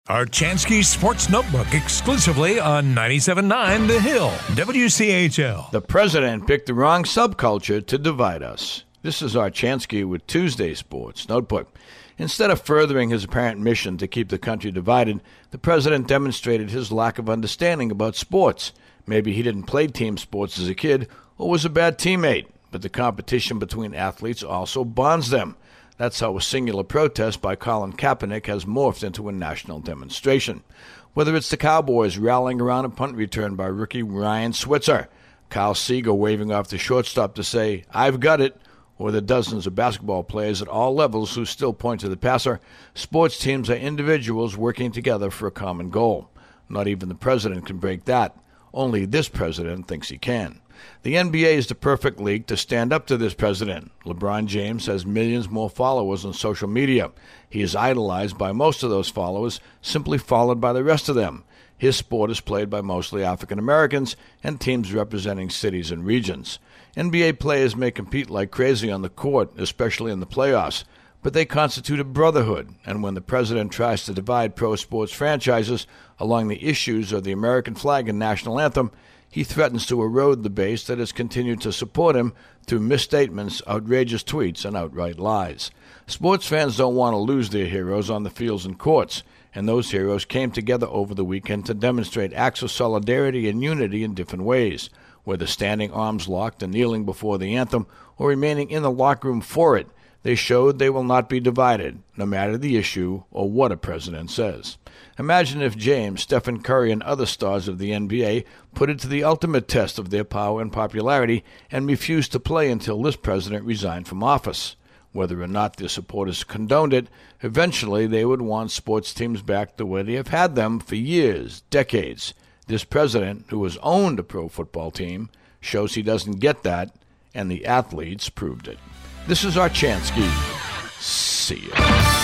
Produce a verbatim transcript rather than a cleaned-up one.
Archansky Sports Notebook exclusively on ninety-seven point nine The Hill, W C H L. The president picked the wrong subculture to divide us. This is Archansky with Tuesday Sports Notebook. Instead of furthering his apparent mission to keep the country divided, the president demonstrated his lack of understanding about sports. Maybe he didn't play team sports as a kid or was a bad teammate, but the competition between athletes also bonds them. That's how a singular protest by Colin Kaepernick has morphed into a national demonstration. Whether it's the Cowboys rallying around a punt return by rookie Ryan Switzer, Kyle Seager waving off the shortstop to say, "I've got it," or the dozens of basketball players at all levels who still point to the passer, sports teams are individuals working together for a common goal. Not even the president can break that. Only this president thinks he can. The N B A is the perfect league to stand up to this president. LeBron James has millions more followers on social media. He is idolized by most of those followers, simply followed by the rest of them. His sport is played by mostly African Americans and teams representing cities and regions. N B A players may compete like crazy on the court, especially in the playoffs, but they constitute a brotherhood, and when the president tries to divide pro sports franchises along the issues of the American flag and national anthem, he threatens to erode the base that has continued to support him through misstatements, outrageous tweets, and outright lies. Sports fans don't want to lose their heroes on the fields and courts, and those heroes came together over the weekend to demonstrate acts of solidarity and unity in different ways, whether standing arms locked and kneeling before the anthem or remaining in the locker room for it. They showed they will not be divided, no matter the issue or what a president says. Imagine if James, Stephen Curry, and other stars of the N B A put it to the ultimate test of their power and popularity and refused to play until this president resigned from office. Whether or not their supporters condoned it, eventually they would want sports teams back the way they have had them for years, decades. This president, who has owned a pro football team, shows he doesn't get that, and the athletes proved it. This is Archansky. See ya.